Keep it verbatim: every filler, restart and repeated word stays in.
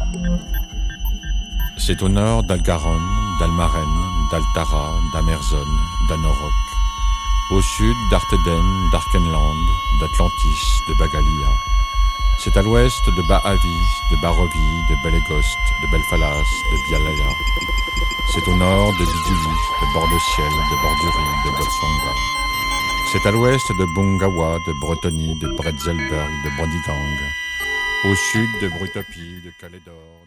C'est au nord d'Algaronne, d'Almarenne, d'Altara, d'Amerzone, d'Anoroc. Au sud d'Arteden, d'Arkenland, d'Atlantis, de Bagalia. C'est à l'ouest de Bahavi, de Barovie, de Belegost, de Belfalas, de Bialaya. C'est au nord de Biduli, de Bord-de-Ciel, de Bordurie, de Botswanga. C'est à l'ouest de Bungawa, de Bretonie, de Bretzelberg, de Brodigang. Au sud de Brutopie, de Calais d'Or.